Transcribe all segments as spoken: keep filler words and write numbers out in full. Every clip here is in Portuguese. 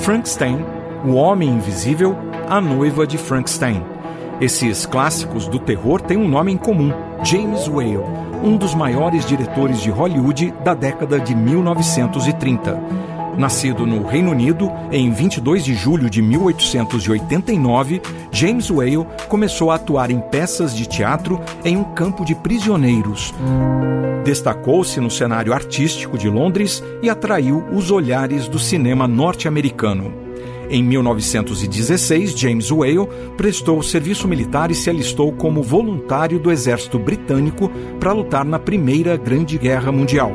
Frankenstein, O Homem Invisível, A Noiva de Frankenstein. Esses clássicos do terror têm um nome em comum: James Whale, um dos maiores diretores de Hollywood da década de mil novecentos e trinta. Nascido no Reino Unido em vinte e dois de julho de mil oitocentos e oitenta e nove, James Whale começou a atuar em peças de teatro em um campo de prisioneiros. Destacou-se no cenário artístico de Londres e atraiu os olhares do cinema norte-americano. Em mil novecentos e dezesseis, James Whale prestou serviço militar e se alistou como voluntário do exército britânico para lutar na Primeira Grande Guerra Mundial.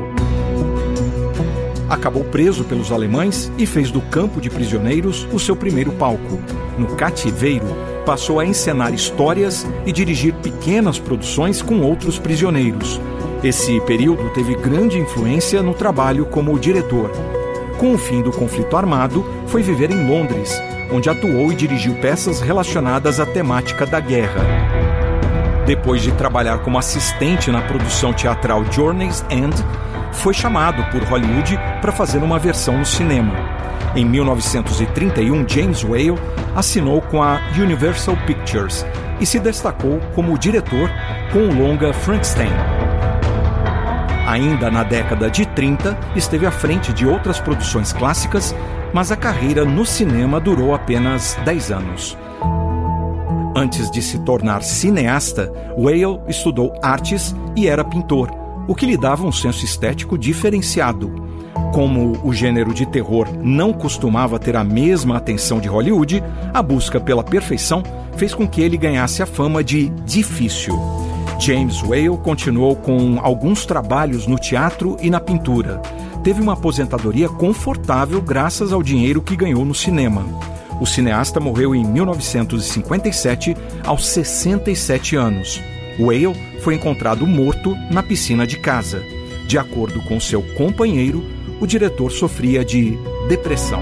Acabou preso pelos alemães e fez do campo de prisioneiros o seu primeiro palco. No cativeiro, passou a encenar histórias e dirigir pequenas produções com outros prisioneiros. Esse período teve grande influência no trabalho como diretor. Com o fim do conflito armado, foi viver em Londres, onde atuou e dirigiu peças relacionadas à temática da guerra. Depois de trabalhar como assistente na produção teatral Journey's End, foi chamado por Hollywood para fazer uma versão no cinema. Em mil novecentos e trinta e um, James Whale assinou com a Universal Pictures e se destacou como diretor com o longa Frankenstein. Ainda na década de trinta, esteve à frente de outras produções clássicas, mas a carreira no cinema durou apenas dez anos. Antes de se tornar cineasta, Whale estudou artes e era pintor, o que lhe dava um senso estético diferenciado. Como o gênero de terror não costumava ter a mesma atenção de Hollywood, a busca pela perfeição fez com que ele ganhasse a fama de difícil. James Whale continuou com alguns trabalhos no teatro e na pintura. Teve uma aposentadoria confortável graças ao dinheiro que ganhou no cinema. O cineasta morreu em mil novecentos e cinquenta e sete, aos sessenta e sete anos. Whale foi encontrado morto na piscina de casa. De acordo com seu companheiro, o diretor sofria de depressão.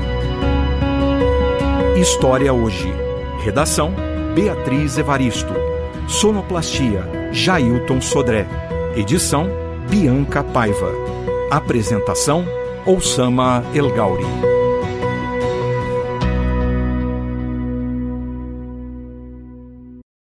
História Hoje. Redação: Beatriz Evaristo. Sonoplastia: Jailton Sodré. Edição: Bianca Paiva. Apresentação: Oussama El Gauri.